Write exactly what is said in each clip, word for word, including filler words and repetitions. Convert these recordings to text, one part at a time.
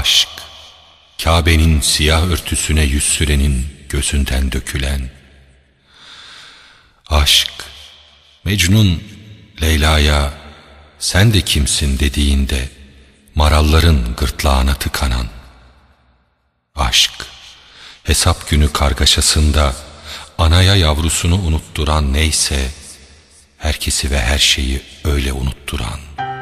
Aşk, Kabe'nin siyah örtüsüne yüz sürenin gözünden dökülen. Aşk, Mecnun Leyla'ya sen de kimsin dediğinde maralların gırtlağına tıkanan. Aşk, hesap günü kargaşasında anaya yavrusunu unutturan neyse, herkesi ve her şeyi öyle unutturan.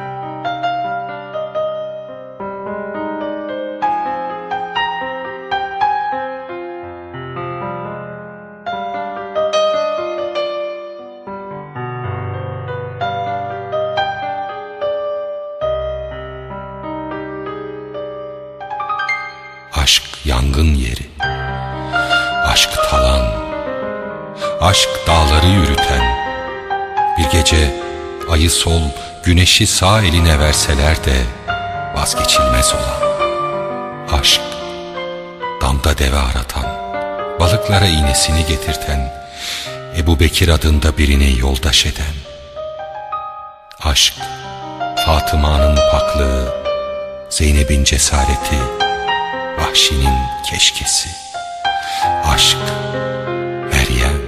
Aşk yangın yeri, aşk talan, aşk dağları yürüten. Bir gece ayı sol, güneşi sağ eline verseler de vazgeçilmez olan. Aşk, damda deve aratan, balıklara iğnesini getirten, Ebu Bekir adında birini yoldaş eden. Aşk, Fatıma'nın paklığı, Zeynep'in cesareti, Vahşi'nin keşkesi. Aşk, Meryem.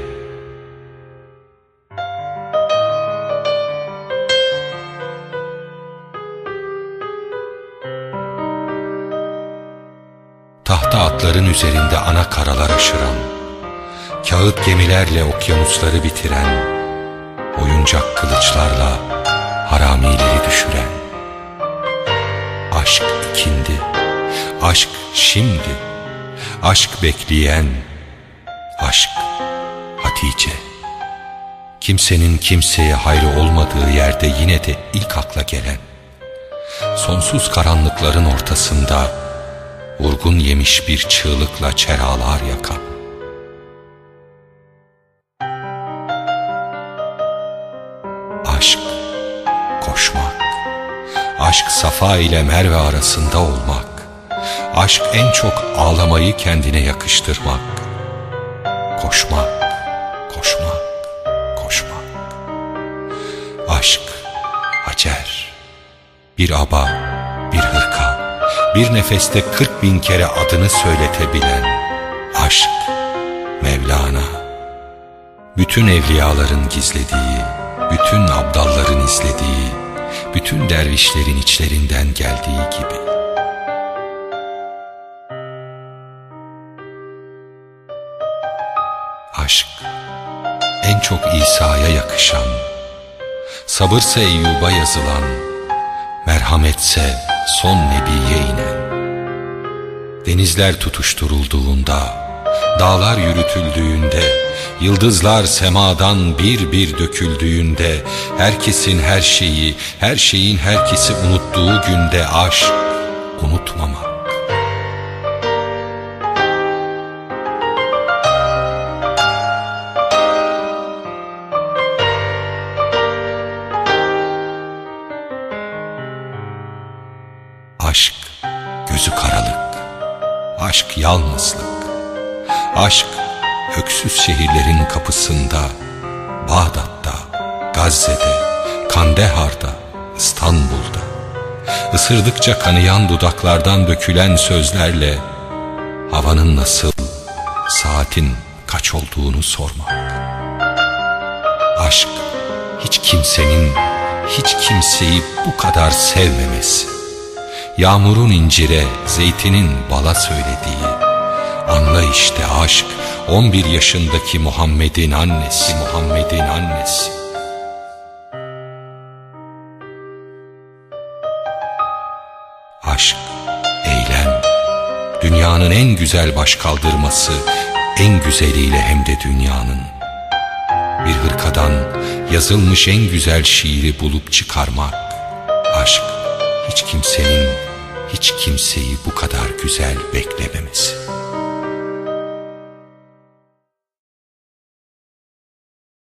Tahta atların üzerinde ana karalar aşıran, kağıt gemilerle okyanusları bitiren, oyuncak kılıçlarla haramileri düşüren. Aşk ikindi, aşk şimdi, aşk bekleyen, aşk Hatice. Kimsenin kimseye hayrı olmadığı yerde yine de ilk akla gelen, sonsuz karanlıkların ortasında vurgun yemiş bir çığlıkla çeralar yakan. Aşk koşmak, aşk Safa ile Merve arasında olmak, aşk en çok ağlamayı kendine yakıştırmak. Koşmak, koşmak, koşmak. Aşk Hacer, bir aba, bir hırka, bir nefeste kırk bin kere adını söyletebilen. Aşk Mevlana, bütün evliyaların gizlediği, bütün abdalların izlediği, bütün dervişlerin içlerinden geldiği gibi. Aşk en çok İsa'ya yakışan, sabırsa Eyyub'a yazılan, merhametse son Nebi'ye inen. Denizler tutuşturulduğunda, dağlar yürütüldüğünde, yıldızlar semadan bir bir döküldüğünde, herkesin her şeyi, her şeyin herkesi unuttuğu günde aşk unutmamak. Aşk gözü karalık, aşk yalnızlık, aşk öksüz şehirlerin kapısında, Bağdat'ta, Gazze'de, Kandehar'da, İstanbul'da, ısırdıkça kanayan dudaklardan dökülen sözlerle havanın nasıl, saatin kaç olduğunu sormak. Aşk hiç kimsenin, hiç kimseyi bu kadar sevmemesi. Yağmurun incire, zeytinin bala söylediği, anla işte aşk, on bir yaşındaki Muhammed'in annesi, Muhammed'in annesi. Aşk, eylem, dünyanın en güzel başkaldırması, en güzeliyle hem de dünyanın. Bir hırkadan yazılmış en güzel şiiri bulup çıkarmak. Aşk, hiç kimsenin, hiç kimseyi bu kadar güzel beklememesi.